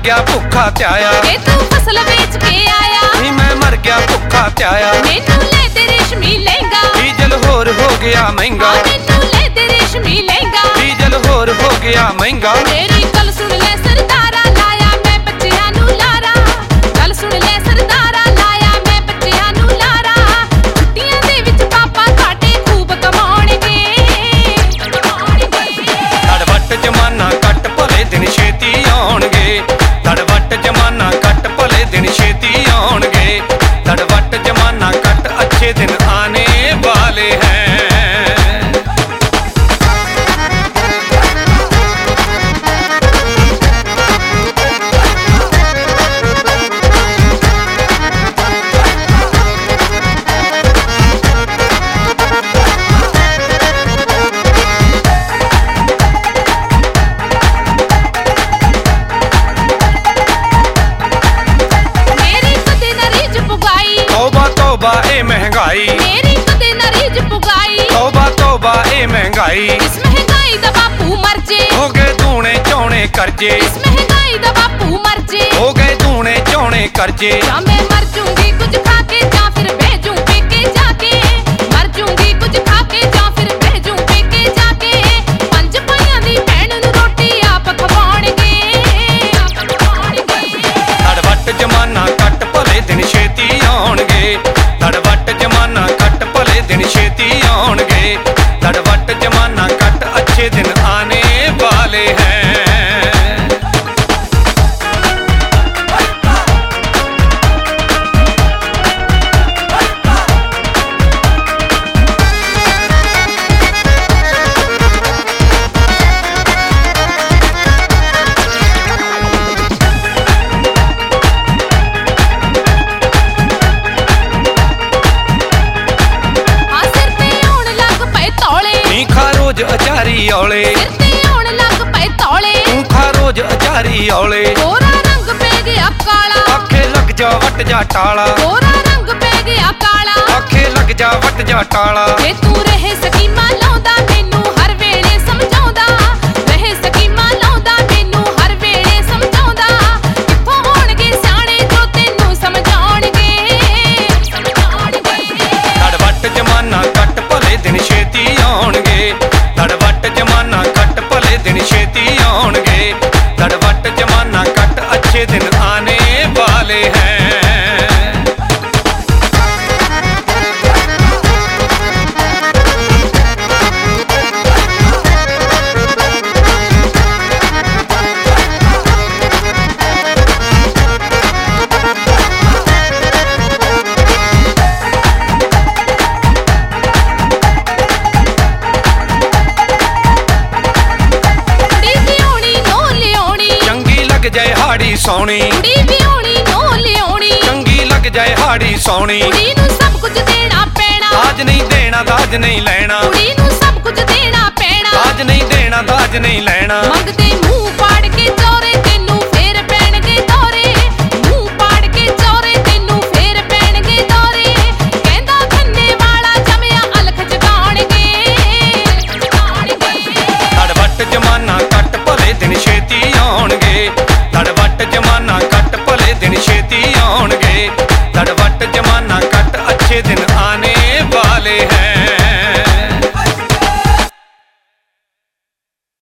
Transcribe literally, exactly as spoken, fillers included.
गया भुखा त्याया, तू फसल बेच के आया, नी मैं मर गया भुखा त्याया। मैनू ले ते रेशमी लहंगा, डीजल होर हो गया महंगा, मैनू ले ते रेशमी लहंगा, डीजल होर हो गया महंगा। मेरी गल सुन ले सरदारा, लाया मैं बच्चियां नू लारा, गल सुन ले सरदारा, लाया मैं बच्चियां नू लारा। छुट्टियां दे विच पापा घाटे खूब कमाउणगे, धड़वट जमाना कट भले दिन छेती आउणगे, धड़वट जमाना कट भले दिन छेती आउणगे, धड़वट जमाना कट अच्छे दिन आने वाले हैं। तौबा ए महंगाई, मेरी कदे ना रीझ पुगाई, तौबा तौबा ए महंगाई। इस महंगाई दा बापू मर जे, हो गए दूने चौने करजे, इस महंगाई दा बापू मर जे, हो गए दूने चौने करजे। या मैं मर जूंगी कुछ खा के, या फिर भेजूं पेके जाके, मर जूंगी कुछ खा के, या फिर भेजूं पेके जाके। पंज पाइयां दी भैण नू रोटी आप खवाउणगे, धड़वट जमाना कट भले दिन छेती आउणगे, धड़वट जमाना कट भले दिन छेती आउणगे, धड़वट जमाना कट अच्छे दिन आने वाले हैं। रोज अचारी औले, सिर ते आउण लग पए तौले, तू खा रोज अचारी औले। गोरा रंग पे गया काला, आखे लग जा वट जा टाला, गोरा रंग पे गया काला, आखे लग जा वट जा टाला। जे तू रहे स्कीमां लाउंदा मैनू हर वेले समझाउंदा, रहे स्कीमां लाउंदा मैनू हर वेले समझाउंदा। कित्थों होणगे सियाणे जो तैनू समझाउणगे, धड़वट जमाना कट भले दिन छेती आउणगे, धड़वट जमाना कट भले दिन छेती आउणगे, धड़वट जमाना कट अच्छे दिन आने वाले हैं। जाए हाड़ी सोनी, कुड़ी विआउणी नो लियाउणी, चंगी लग जाए हाड़ी सोनी। कुड़ी नू सब कुछ देना पैना, दाज नहीं देना दाज नहीं लेना, कुड़ी नू सब कुछ देना पैना, दाज नहीं देना दाज नहीं लेना। मंगते मुंह